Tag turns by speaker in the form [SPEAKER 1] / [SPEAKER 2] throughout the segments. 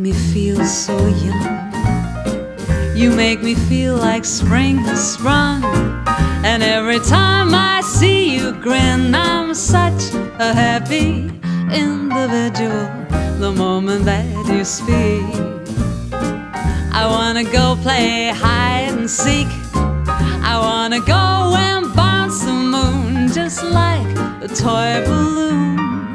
[SPEAKER 1] me feel so young. You make me feel like spring has sprung. And every time I see you grin, I'm such a happy individual the moment that you speak. I wanna go play hide and seek. I wanna go and bounce the moon just like a toy balloon.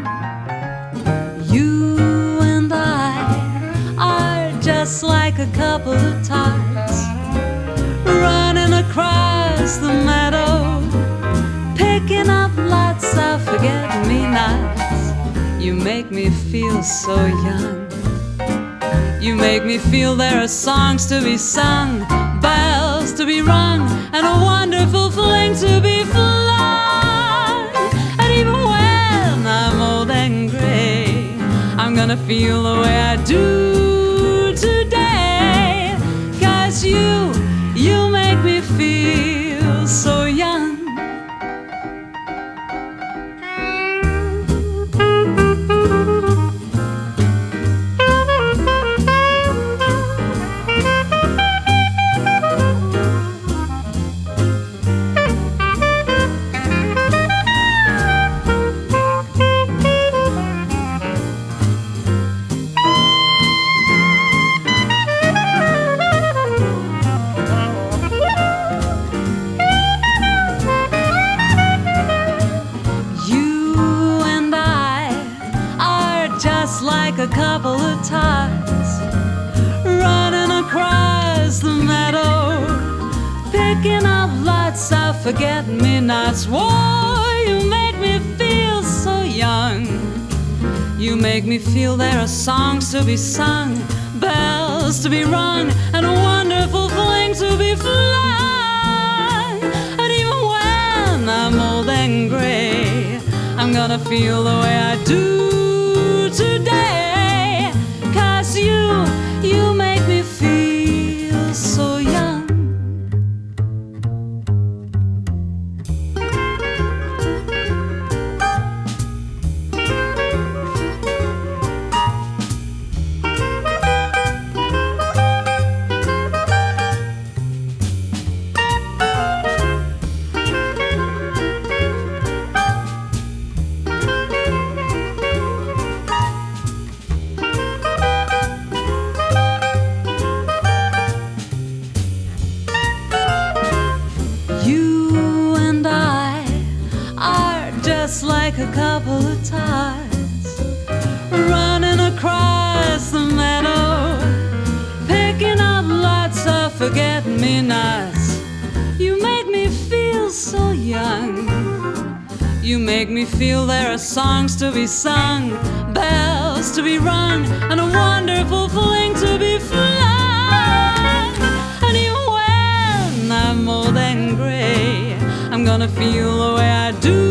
[SPEAKER 1] You and I are just like a couple of tots running across the meadow, picking up lots of forget-me-nots. You make me feel so young. You make me feel there are songs to be sung, bells to be rung, and a wonderful fling to be flung. And even when I'm old and gray, I'm gonna feel the way I do today. 'Cause you make me feel so young. Just like a couple of tots running across the meadow, picking up lots of forget-me-nots. Whoa, you make me feel so young. You make me feel there are songs to be sung, bells to be rung, and a wonderful fling to be flung. And even when I'm old and gray, I'm gonna feel the way I do today. 'Cause you make me feel so young. Just like a couple of tots running across the meadow, picking up lots of forget-me-nots. You make me feel so young. You make me feel there are songs to be sung, bells to be rung, and a wonderful fling to be flung. And even when I'm old and gray, I'm gonna feel the way I do